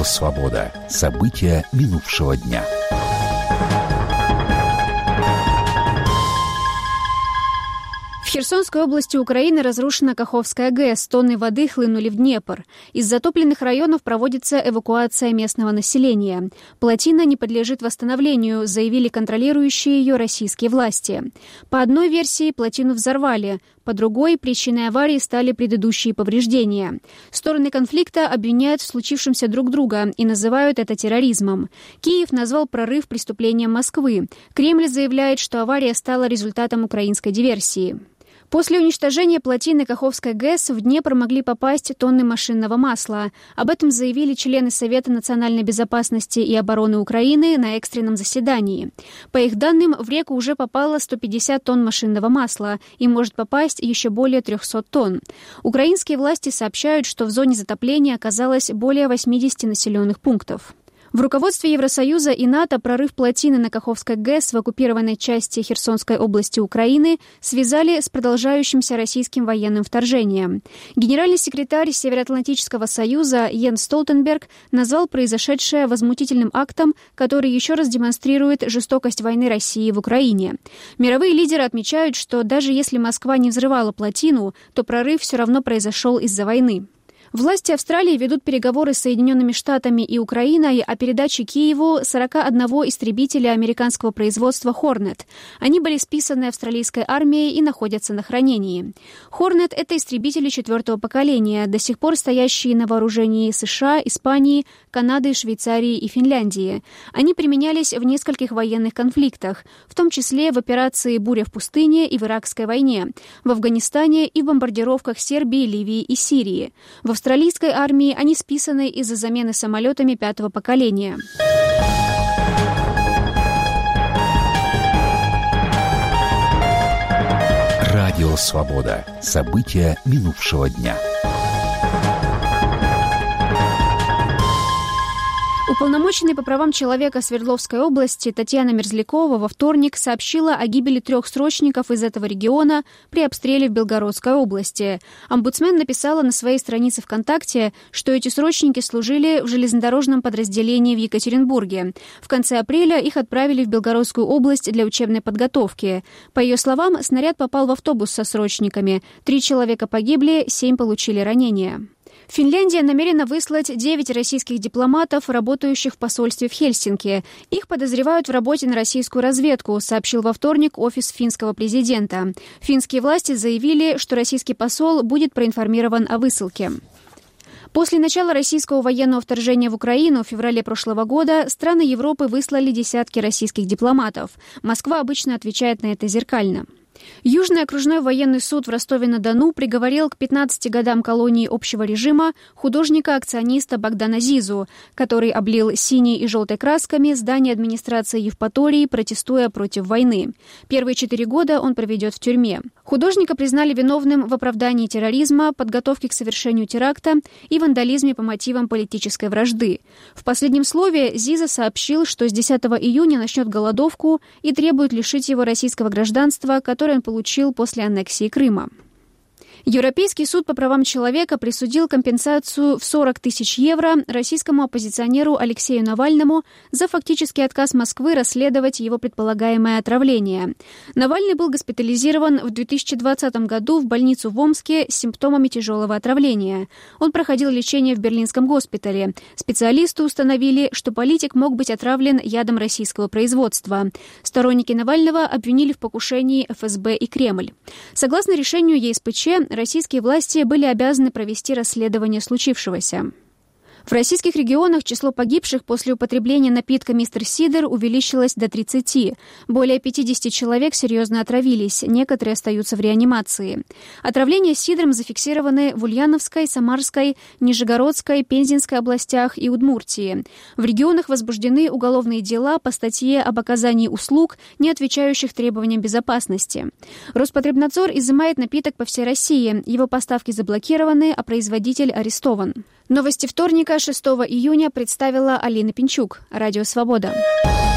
Радио «Свобода». События минувшего дня. В Херсонской области Украины разрушена Каховская ГЭС, тонны воды хлынули в Днепр. Из затопленных районов проводится эвакуация местного населения. Плотина не подлежит восстановлению, заявили контролирующие ее российские власти. По одной версии плотину взорвали, по другой причиной аварии стали предыдущие повреждения. Стороны конфликта обвиняют в случившемся друг друга и называют это терроризмом. Киев назвал прорыв преступлением Москвы. Кремль заявляет, что авария стала результатом украинской диверсии. После уничтожения плотины Каховской ГЭС в Днепр могли попасть тонны машинного масла. Об этом заявили члены Совета национальной безопасности и обороны Украины на экстренном заседании. По их данным, в реку уже попало 150 тонн машинного масла и может попасть еще более 300 тонн. Украинские власти сообщают, что в зоне затопления оказалось более 80 населенных пунктов. В руководстве Евросоюза и НАТО прорыв плотины на Каховской ГЭС в оккупированной части Херсонской области Украины связали с продолжающимся российским военным вторжением. Генеральный секретарь Североатлантического союза Йенс Столтенберг назвал произошедшее возмутительным актом, который еще раз демонстрирует жестокость войны России в Украине. Мировые лидеры отмечают, что даже если Москва не взрывала плотину, то прорыв все равно произошел из-за войны. Власти Австралии ведут переговоры с Соединенными Штатами и Украиной о передаче Киеву 41 истребителя американского производства «Хорнет». Они были списаны австралийской армией и находятся на хранении. «Хорнет» — это истребители 4-го поколения, до сих пор стоящие на вооружении США, Испании, Канады, Швейцарии и Финляндии. Они применялись в нескольких военных конфликтах, в том числе в операции «Буря в пустыне» и в Иракской войне, в Афганистане и в бомбардировках Сербии, Ливии и Сирии. В австралийской армии они списаны из-за замены самолетами 5-го поколения. Радио «Свобода». События минувшего дня. Уполномоченный по правам человека Свердловской области Татьяна Мерзлякова во вторник сообщила о гибели 3 срочников из этого региона при обстреле в Белгородской области. Омбудсмен написала на своей странице ВКонтакте, что эти срочники служили в железнодорожном подразделении в Екатеринбурге. В конце апреля их отправили в Белгородскую область для учебной подготовки. По ее словам, снаряд попал в автобус со срочниками. 3 человека погибли, 7 получили ранения. Финляндия намерена выслать 9 российских дипломатов, работающих в посольстве в Хельсинки. Их подозревают в работе на российскую разведку, сообщил во вторник офис финского президента. Финские власти заявили, что российский посол будет проинформирован о высылке. После начала российского военного вторжения в Украину в феврале прошлого года страны Европы выслали десятки российских дипломатов. Москва обычно отвечает на это зеркально. Южный окружной военный суд в Ростове-на-Дону приговорил к 15 годам колонии общего режима художника-акциониста Богдана Зизу, который облил синей и желтой красками здание администрации Евпатории, протестуя против войны. Первые 4 года он проведет в тюрьме. Художника признали виновным в оправдании терроризма, подготовке к совершению теракта и вандализме по мотивам политической вражды. В последнем слове Зиза сообщил, что с 10 июня начнет голодовку и требует лишить его российского гражданства, которое он получил после аннексии Крыма. Европейский суд по правам человека присудил компенсацию в 40 тысяч евро российскому оппозиционеру Алексею Навальному за фактический отказ Москвы расследовать его предполагаемое отравление. Навальный был госпитализирован в 2020 году в больницу в Омске с симптомами тяжелого отравления. Он проходил лечение в берлинском госпитале. Специалисты установили, что политик мог быть отравлен ядом российского производства. Сторонники Навального обвинили в покушении ФСБ и Кремль. Согласно решению ЕСПЧ, российские власти были обязаны провести расследование случившегося. В российских регионах число погибших после употребления напитка «Мистер Сидр» увеличилось до 30. Более 50 человек серьезно отравились, некоторые остаются в реанимации. Отравления сидром зафиксированы в Ульяновской, Самарской, Нижегородской, Пензенской областях и Удмуртии. В регионах возбуждены уголовные дела по статье об оказании услуг, не отвечающих требованиям безопасности. Роспотребнадзор изымает напиток по всей России. Его поставки заблокированы, а производитель арестован. Новости вторника, 6 июня, представила Алина Пинчук. Радио «Свобода».